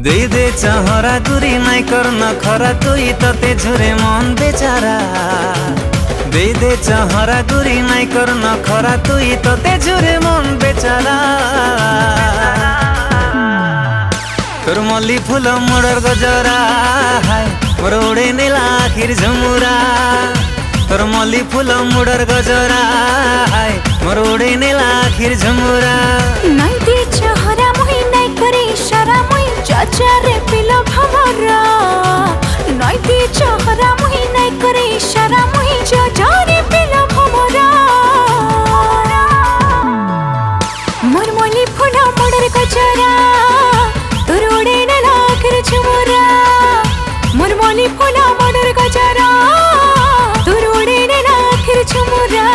दे दे चहरा गुरी नाई करना खरा तुई तते झुरे मन बेचारा। दे दे चहरा गुरी नाई करना खरा तुई तते झुरे मन बेचारा। तोर मल्ली फूल मोड़र गजरा हाय मोर उड़े नीला आखिर झुमुरा। तोर मल्ली फूल मोड़र गजरा हाय मोर उड़े नीला आखिर झुमुरा। नाई दे चहरा मुही नाई करे इशारा मुही चाचारे पिलो भमरा। नाई दे चहरा मुही नाई करे इशारा मुही चाचारे पिलो भमरा। मोर मल्ली फूल मोड़र गजरा तोर उड़े नीला आखिर झुमुरा। मोर मल्ली फूल मोड़र गजरा तोर उड़े नीला आखिर झुमुरा।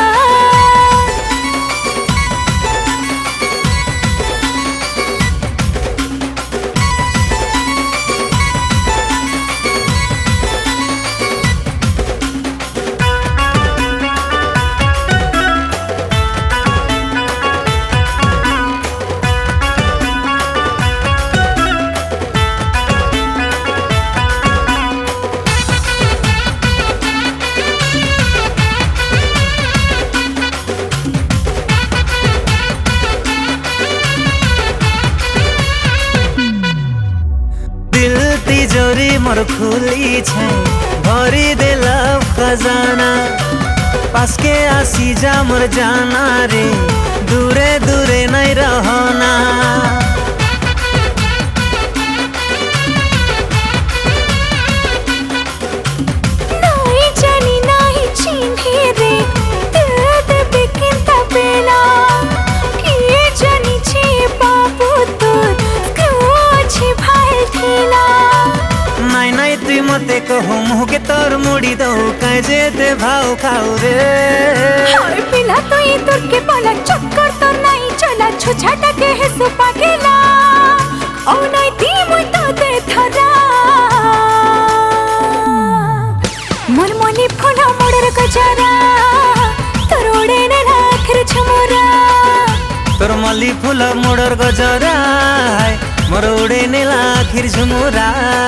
दिल तिजोरी मोर खुली छै भरी दे लव खजाना। पास के आसी जा मोर जाना रे दूरे दूरे नहीं रहना। नाई जानी नाई चिन्हे रे दिल दे बिकिंता बेला। किए जानी छे बाबू तोर क्यों भाई ठेला। नाई नाई तुई मते कहो मुह के तोर मुड़ी दो कह जेते भाव खाऊ रे। हाय पिला तो ये तोर के बोला चक्कर तो नहीं चला छुछाटा के है सुपा गेला। ओ नाई ती मुई तो दे थरा। मोर मल्ली फूल मोड़र गजरा तोर उड़े नीला आखिर झुमुरा। तोर मल्ली फूल मोड़र गजरा हाय मोर उड़े नीला आखिर झुमुरा।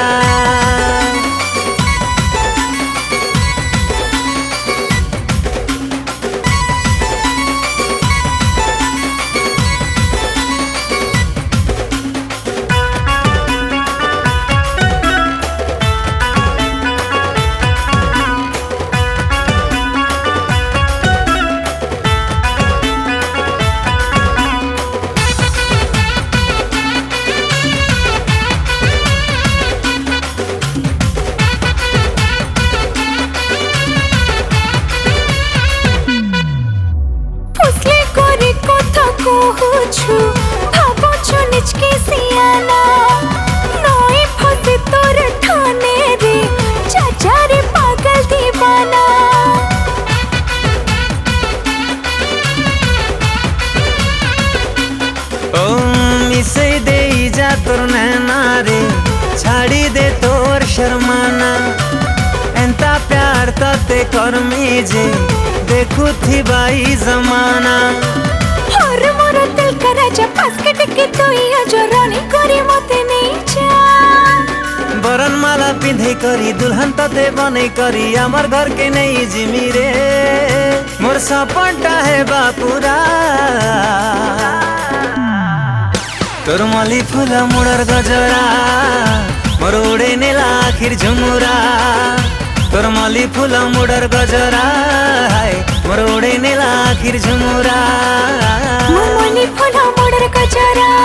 छु भाबो छु निचके सियाना। नई फसे तोर ठाने रे चाचा रे पागल दीवाना। ओ मिसे दे जा तोर नैना रे छाड़ी दे तोर शर्माना। एंता प्यार तते करमी जे देखू थी बाई जमाना। और मोर दिल का राजा पास के टिके तो ये जो रानी करी मते नहीं जा। बरन माला पिंधे करी दुल्हन तते बने करी अमर घर के नहीं जिमी रे। मोर सपनटा है बापूरा। तोर मल्ली फूल मोड़र गजरा मोर उड़े नीला आखिर झुमुरा। तोर मल्ली फूल मोड़र गजरा हाय मोर उड़े नीला आखिर झुमुरा। मोर मल्ली फूल मोड़र गजरा